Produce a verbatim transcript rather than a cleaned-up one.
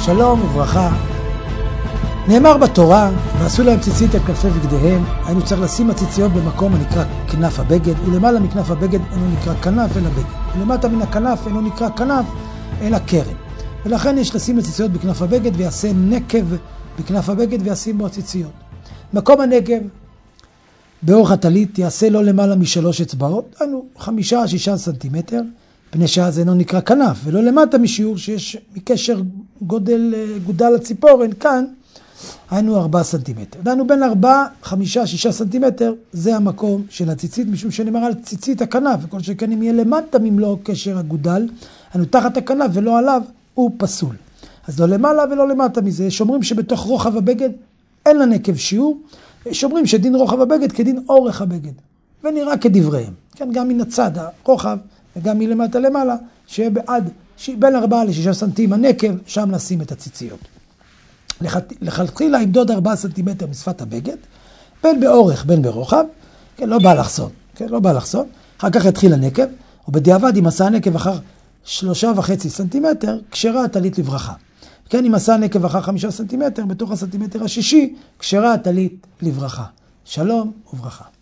שלום וברכה. נאמר בתורה, ועשו להם ציצית על כנפי בגדיהם, היינו צריך לשים הציציות במקום הנקרא כנף הבגד, ולמעלה מכנף הבגד אינו נקרא כנף אלא בגד, ולמטה מן הכנף אינו נקרא כנף אלא קרן. ולכן יש לשים הציציות בכנף הבגד, ויעשה נקב בכנף הבגד וישים בו הציציות. מקום הנקב באורך הטלית יעשה לא למעלה משלוש אצבעות, היינו חמישה שישה סנטימטר, פני שאז אינו נקרא כנף, ולא למטה משיעור שיש מקשר גודל גודל הציפורן כאן, היינו ארבעה סנטימטר. דהיינו בין ארבעה, חמישה, שישה סנטימטר, זה המקום של הציצית, משום שנאמר על ציצית הכנף, וכל שכן אם יהיה למטה ממלוא קשר הגודל, היינו תחת הכנף ולא עליו, הוא פסול. אז לא למעלה ולא למטה מזה. שומרים שבתוך רוחב הבגד אין לנקב שיעור, שומרים שדין רוחב הבגד כדין אורך הבגד, ונראה כדבריהם. כן, גם מן הצד הרוחב וגם מלמטה למעלה, שיהיה בעד, בין ארבעה לשישה סנטים הנקב, שם נשים את הציציות. לכתחילה ימדוד ארבעה סנטימטר משפת הבגד, בין באורך בין ברוחב, כן, לא בא לחסון, כן, לא בא לחסון. אחר כך יתחיל הנקב, ובדיעבד אם עשה הנקב אחר שלושה וחצי סנטימטר, כשרה הטלית לברכה. כן, אם עשה הנקב אחר חמישה סנטימטר, בתוך הסנטימטר השישי, כשרה הטלית לברכה. שלום וברכה.